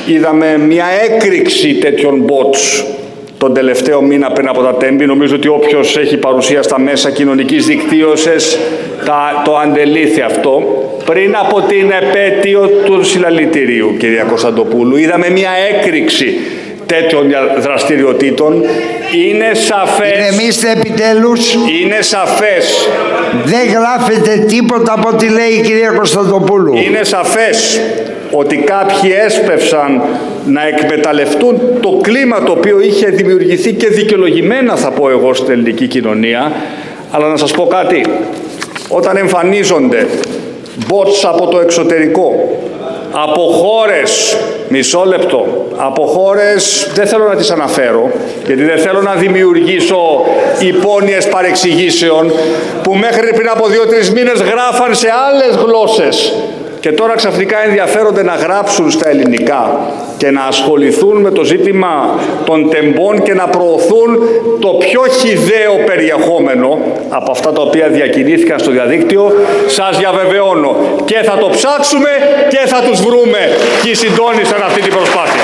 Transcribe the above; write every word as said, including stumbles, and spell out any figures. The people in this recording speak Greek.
Είδαμε μια έκρηξη τέτοιων bots τον τελευταίο μήνα πριν από τα τέμπη. Νομίζω ότι όποιος έχει παρουσία στα μέσα κοινωνικής δικτύωσης τα, το αντελήθη αυτό. Πριν από την επέτειο του συλλαλητηρίου, κυρία Κωνσταντοπούλου, είδαμε μια έκρηξη τέτοιων δραστηριοτήτων. Είναι σαφές... Ηρεμήστε επιτέλους. Είναι σαφές. Δεν γράφετε τίποτα από ό,τι λέει η κυρία Κωνσταντοπούλου. Είναι σαφές ότι κάποιοι έσπευσαν να εκμεταλλευτούν το κλίμα το οποίο είχε δημιουργηθεί και δικαιολογημένα, θα πω εγώ, στην ελληνική κοινωνία. Αλλά να σας πω κάτι. Όταν εμφανίζονται bots από το εξωτερικό, από χώρες, μισό λεπτό, από χώρες, δεν θέλω να τις αναφέρω, γιατί δεν θέλω να δημιουργήσω υπόνοιες παρεξηγήσεων, που μέχρι πριν από δύο-τρεις μήνες γράφαν σε άλλες γλώσσες και τώρα ξαφνικά ενδιαφέρονται να γράψουν στα ελληνικά και να ασχοληθούν με το ζήτημα των τεμπών και να προωθούν το πιο χυδαίο περιεχόμενο από αυτά τα οποία διακινήθηκαν στο διαδίκτυο. Σας διαβεβαιώνω, και θα το ψάξουμε και θα τους βρούμε, και συντόνισαν αυτή την προσπάθεια.